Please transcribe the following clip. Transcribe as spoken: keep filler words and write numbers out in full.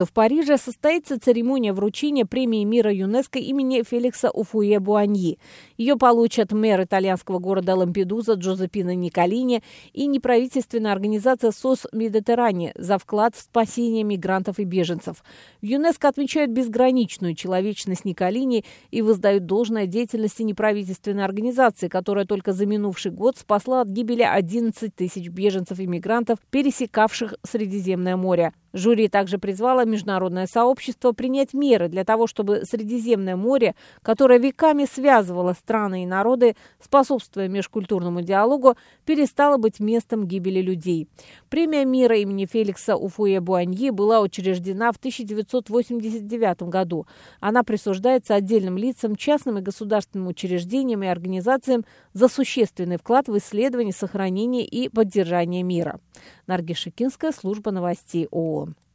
В Париже состоится церемония вручения премии мира ЮНЕСКО имени Феликса Ufуэ-Буаньи. Ее получат мэр итальянского города Лампедуза Джозепино Николини и неправительственная организация СОС Медитерране за вклад в спасение мигрантов и беженцев. В ЮНЕСКО отмечают безграничную человечность Николини и воздают должное деятельности неправительственной организации, которая только за минувший год спасла от гибели одиннадцать тысяч беженцев и мигрантов, пересекавших Средиземное море. Жюри также призвало международное сообщество принять меры для того, чтобы Средиземное море, которое веками связывало страны и народы, способствуя межкультурному диалогу, перестало быть местом гибели людей. Премия мира имени Феликса Ufуэ-Буаньи была учреждена в тысяча девятьсот восемьдесят девятом году. Она присуждается отдельным лицам, частным и государственным учреждениям и организациям за существенный вклад в исследование, сохранение и поддержание мира. Наргиз Шикинская, служба новостей ООН.